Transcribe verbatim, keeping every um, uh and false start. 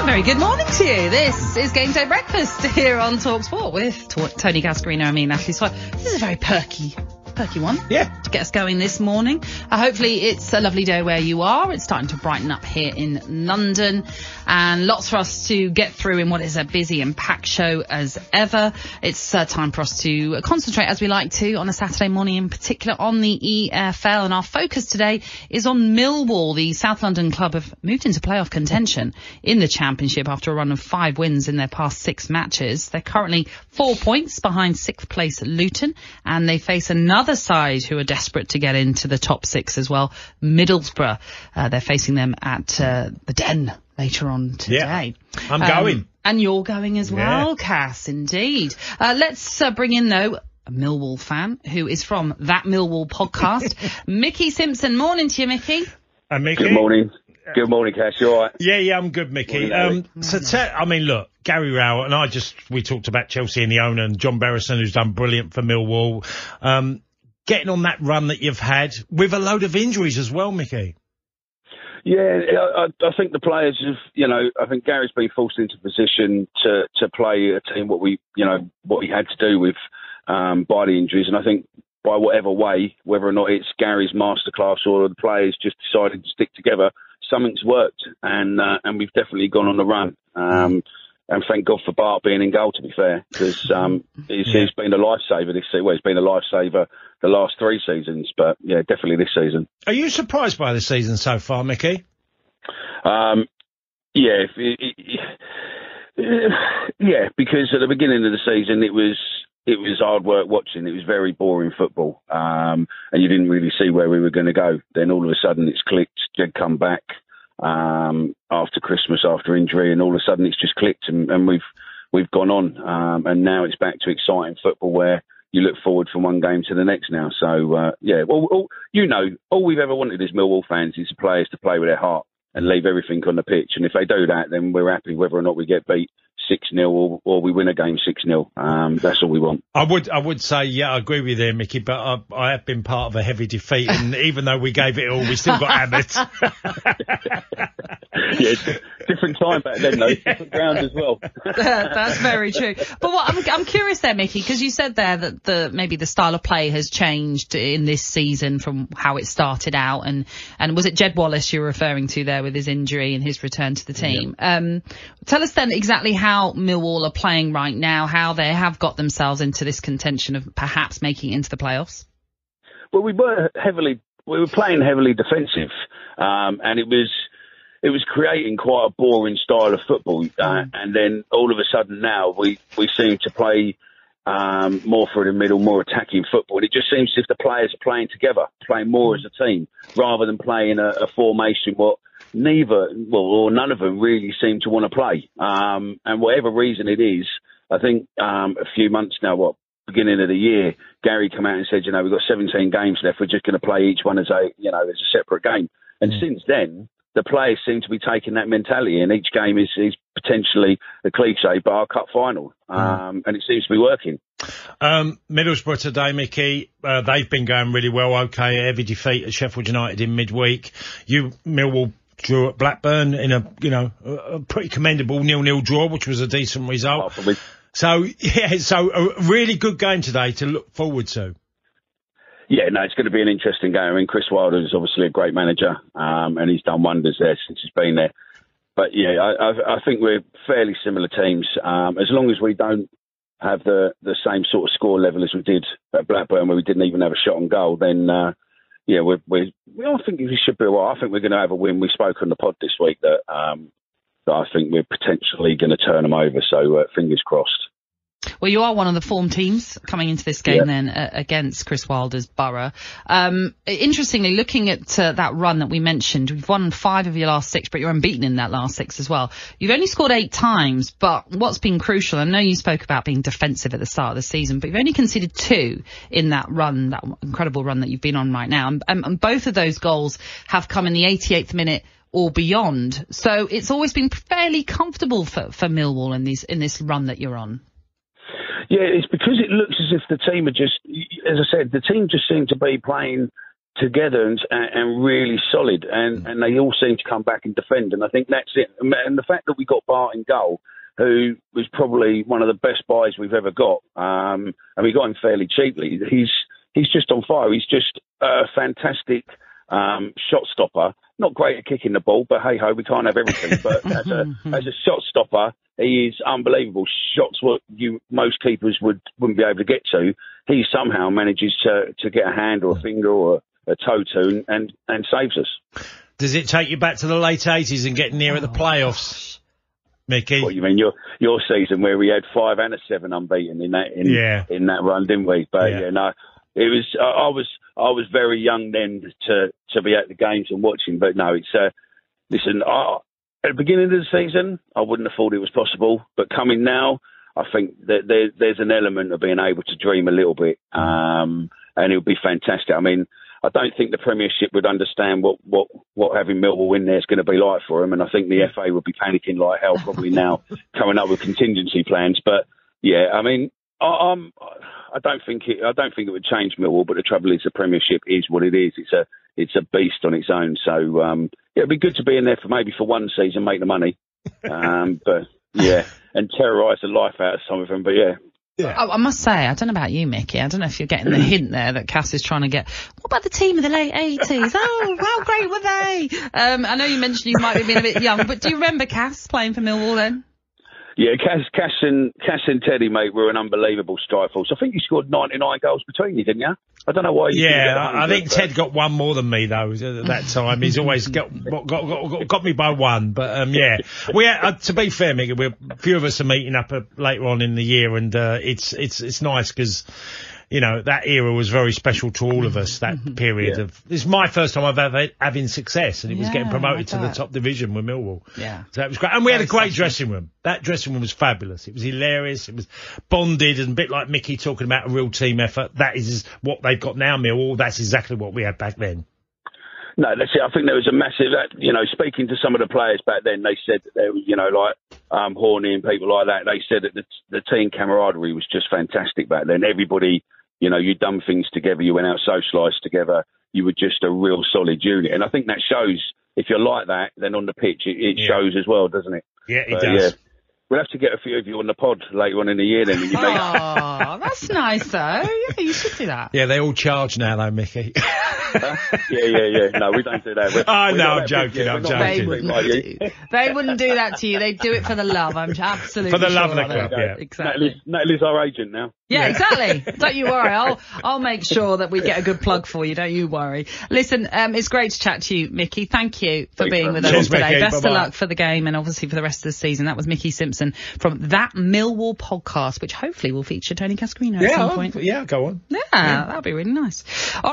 Very good morning to you. This is Game Day Breakfast here on TalkSport with T- Tony Gascarino and me, Natalie Swire. This is a very perky, perky one. Yeah. To get us going this morning. Uh, hopefully it's a lovely day where you are. It's starting to brighten up here in London and lots for us to get through in what is a busy and packed show as ever. It's uh, time for us to concentrate, as we like to, on a Saturday morning, in particular on the E F L. And our focus today is on Millwall. The South London club have moved into playoff contention in the Championship after a run of five wins in their past six matches. They're currently four points behind sixth place Luton, and they face another side who are desperate to get into the top six as well, Middlesbrough. Uh, they're facing them at uh, the Den later on today. Yeah, I'm going. Um, and you're going as well, Yeah. Cass, indeed. Uh, let's uh, bring in, though, a Millwall fan who is from That Millwall podcast, Mickey Simpson. Morning to you, Mickey. Uh, Mickey? Good morning. Good morning, Cash. You all right? Yeah, yeah, I'm good, Mickey. Morning, Um, so, te- I mean, look, Gary Rowett, and I just, we talked about Chelsea and the owner, and John Berrison, who's done brilliant for Millwall. Um, getting on that run that you've had with a load of injuries as well, Mickey. Yeah, I, I think the players have, you know, I think Gary's been forced into a position to, to play a team what we, you know, what he had to do with um, by the injuries. And I think by whatever way, whether or not it's Gary's masterclass or the players just decided to stick together, something's worked. And uh, and we've definitely gone on the run. Um, and thank God for Bart being in goal, to be fair, because um, he's, Yeah. he's been a lifesaver this season. Well, he's been a lifesaver the last three seasons, but yeah, definitely this season. Are you surprised by the season so far, Mickey? Um, yeah, if it, it, it, yeah, because at the beginning of the season it was it was hard work watching. It was very boring football, um, and you didn't really see where we were going to go. Then all of a sudden it's clicked. Jed come back um, after Christmas, after injury, and all of a sudden it's just clicked, and, and we've we've gone on, um, and now it's back to exciting football where you look forward from one game to the next now. So uh, yeah, well, all, you know, all we've ever wanted as Millwall fans is the players to play with their heart and leave everything on the pitch. And if they do that, then we're happy whether or not we get beat six nil or, or we win a game six nil. Um, that's all we want. I would I would say, yeah, I agree with you there, Mickey, but I, I have been part of a heavy defeat, and even though we gave it all, we still got hammered. Yeah, different time back then, though. Different ground as well. That's very true. But what I'm, I'm curious there, Mickey, because you said there that the maybe the style of play has changed in this season from how it started out, and and was it Jed Wallace you're referring to there with his injury and his return to the team? Yeah. Um, tell us then exactly how Millwall are playing right now, how they have got themselves into this contention of perhaps making it into the playoffs. Well, we were heavily we were playing heavily defensive, um, and it was. It was creating quite a boring style of football, uh, and then all of a sudden now we, we seem to play um, more through the middle, more attacking football. And it just seems as if the players are playing together, playing more as a team, rather than playing a, a formation what neither, well, or none of them really seem to want to play. Um, and whatever reason it is, I think um, a few months now, what, beginning of the year, Gary came out and said, you know, we've got seventeen games left. We're just going to play each one as a, you know, as a separate game. And mm. since then, the players seem to be taking that mentality, and each game is, is potentially a cliche, but our cup final, um, and it seems to be working. Um, Middlesbrough today, Mickey, uh, they've been going really well. Okay, a heavy defeat at Sheffield United in midweek. You, Millwall, drew at Blackburn in a, you know, a pretty commendable nil-nil draw, which was a decent result. Oh, so, yeah, so a really good game today to look forward to. Yeah, no, it's going to be an interesting game. I mean, Chris Wilder is obviously a great manager, um, and he's done wonders there since he's been there. But yeah, I, I, I think we're fairly similar teams. Um, as long as we don't have the, the same sort of score level as we did at Blackburn, where we didn't even have a shot on goal, then uh, yeah, we're, we're, we I think we should be all right. I think we're going to have a win. We spoke on the pod this week that, um, that I think we're potentially going to turn them over. So uh, fingers crossed. Well, you are one of the form teams coming into this game yeah. then uh, against Chris Wilder's Borough. Um, interestingly, looking at uh, that run that we mentioned, we've won five of your last six, but you're unbeaten in that last six as well. You've only scored eight times, but what's been crucial, I know you spoke about being defensive at the start of the season, but you've only conceded two in that run, that incredible run that you've been on right now. And, and both of those goals have come in the eighty-eighth minute or beyond. So it's always been fairly comfortable for, for Millwall in these in this run that you're on. Yeah, it's because it looks as if the team are just, as I said, the team just seem to be playing together and, and really solid, and, and they all seem to come back and defend, and I think that's it. And the fact that we got Bart in goal, who was probably one of the best buys we've ever got, um, and we got him fairly cheaply. He's he's just on fire. He's just a fantastic um, shot stopper. Not great at kicking the ball, but hey ho, we can't have everything. But as a as a shot stopper, he is unbelievable. Shots what you most keepers would wouldn't be able to get to. He somehow manages to to get a hand or a finger or a, a toe to and, and and saves us. Does it take you back to the late eighties and get near at the playoffs, Mickey? What you mean, your your season where we had five and a seven unbeaten in that in, yeah. in that run, didn't we? But yeah, yeah no, it was I, I was I was very young then to to be at the games and watching. But no, it's uh, listen. I, at the beginning of the season, I wouldn't have thought it was possible, but coming now, I think that there, there's an element of being able to dream a little bit, um, and it would be fantastic. I mean, I don't think the Premiership would understand what, what, what having Millwall in there is going to be like for them, and I think the F A would be panicking like hell probably now, coming up with contingency plans. But yeah, I mean, I, I'm, I don't think it, I don't think it would change Millwall. But the trouble is, the Premiership is what it is. It's a it's a beast on its own. So um, yeah, it'd be good to be in there for maybe for one season, make the money. Um, but yeah, and terrorise the life out of some of them. But yeah. Yeah. I, I must say, I don't know about you, Mickey. I don't know if you're getting the hint there that Cass is trying to get. What about the team of the late eighties? Oh, how great were they? Um, I know you mentioned you might have been a bit young, but do you remember Cass playing for Millwall then? Yeah, Cass, Cass and Cass and Teddy, mate, were an unbelievable strike force. I think you scored ninety-nine goals between you, didn't you? I don't know why. You yeah, I, I think but... Ted got one more than me though at that time. He's always got got, got, got, got me by one. But um, yeah, we had, uh, to be fair, Mickey, we're, a few of us are meeting up uh, later on in the year, and uh, it's it's it's nice because, you know, that era was very special to all of us, that mm-hmm. period yeah. of... It's my first time I've ever having success, and it was yeah, getting promoted to the top division with Millwall. Yeah. So that was great. And we very had a great special. dressing room. That dressing room was fabulous. It was hilarious. It was bonded, and a bit like Mickey talking about a real team effort. That is what they've got now, Millwall. That's exactly what we had back then. No, that's it. I think there was a massive... You know, speaking to some of the players back then, they said that there was, you know, like um, Horney and people like that, they said that the, the team camaraderie was just fantastic back then. Everybody... You know, you'd done things together, you went out socialised together, you were just a real solid unit. And I think that shows, if you're like that, then on the pitch, it, it yeah. shows as well, doesn't it? Yeah, it but, does. Yeah. We'll have to get a few of you on the pod later on in the year then when you meet. Oh, that's nice though. Yeah, you should do that. Yeah, they all charge now though, Mickey. Huh? Yeah, yeah, yeah. No, we don't do that. We're, oh, we're no, I'm joking, I'm joking. They wouldn't, do, they wouldn't do that to you. They do it for the love. I'm absolutely For the sure love of the of club, it. yeah. Exactly. Natalie's, Natalie's our agent now. Yeah, yeah, exactly. Don't you worry. I'll I'll make sure that we get a good plug for you. Don't you worry. Listen, um, it's great to chat to you, Mickey. Thank you for Thanks, being man. with us Cheers, today. Mickey. Best Bye-bye. of luck for the game and obviously for the rest of the season. That was Mickey Simpson from That Millwall podcast, which hopefully will feature Tony Cascarino yeah, at some I'll, point. Yeah, go on. Yeah, yeah. That'll be really nice.